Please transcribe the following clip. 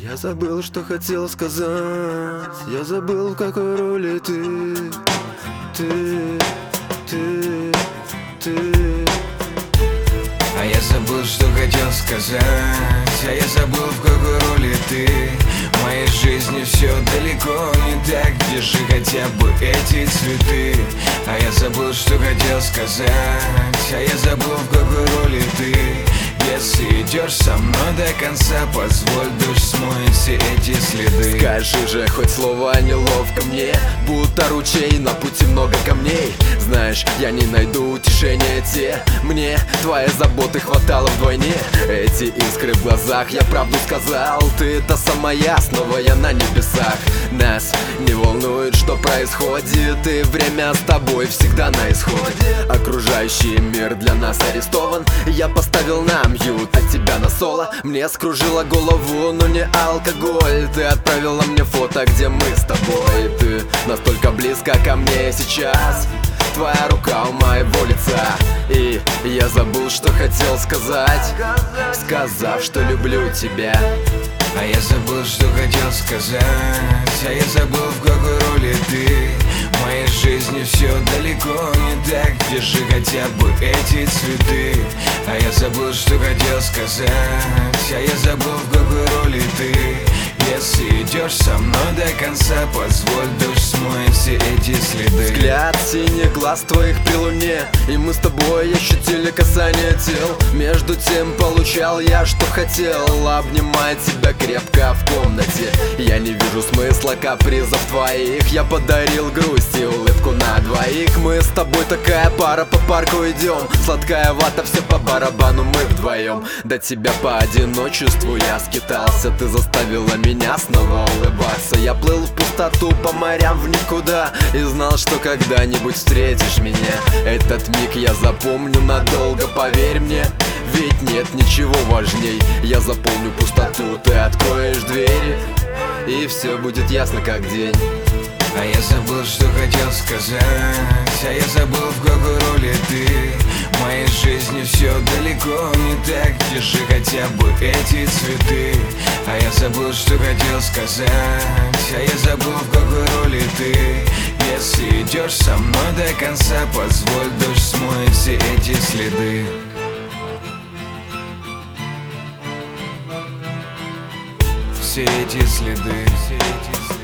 Я забыл, что хотел сказать. Я забыл, в какой роли ты. А я забыл, что хотел сказать. А я забыл, в какой роли ты. В моей жизни все далеко не так. Держи хотя бы эти цветы. А я забыл, что хотел сказать. А я забыл, в какой роли ты. Если идешь со мной до конца, позволь, дождь смоет все эти следы. Скажи же хоть слово, неловко мне, будто ручей, на пути много камней. Знаешь, я не найду утешения те. Мне твоей заботы хватало вдвойне. Эти искры в глазах, я правду сказал. Ты та самая, снова я на небесах. Нас не волнует, что происходит, и время с тобой всегда на исходе. Окружающий мир для нас арестован. Я поставил нам ют, от тебя на соло. Мне скружило голову, но не алкоголь. Ты отправила мне фото, где мы с тобой. Ты настолько близко ко мне сейчас. Твоя рука у моего лица. И я забыл, что хотел сказать, сказав, что люблю тебя. А я забыл, что хотел сказать. А я забыл, в какой роли ты. В моей жизни все далеко не так. Держи хотя бы эти цветы. А я забыл, что хотел сказать. А я забыл, в какой роли ты. Если идешь со мной до конца, позволь, дождь смоет все эти следы. Взгляд синих глаз твоих при луне, и мы с тобой ощутили касание тел. Между тем получал я, что хотел, обнимать тебя крепко в комнате. Я не вижу смысла капризов твоих. Я подарил грусть и улыбку на двоих. Мы с тобой такая пара, по парку идем. Сладкая вата, все по барабану, мы вдвоем. До тебя по одиночеству я скитался. Ты заставила меня снова улыбаться. Я плыл в пустоту по морям в никуда и знал, что когда-нибудь встретишь меня. Этот миг я запомню надолго, поверь мне. Ведь нет ничего важней. Я заполню пустоту, ты откроешь двери, и все будет ясно как день. А я забыл, что хотел сказать. А я забыл, в какой роли ты. В моей жизни все далеко не так. Держи хотя бы эти цветы. А я забыл, что хотел сказать. А я забыл, в какой роли ты. Если идешь со мной до конца, позволь, дождь смоет все эти следы. Все эти следы.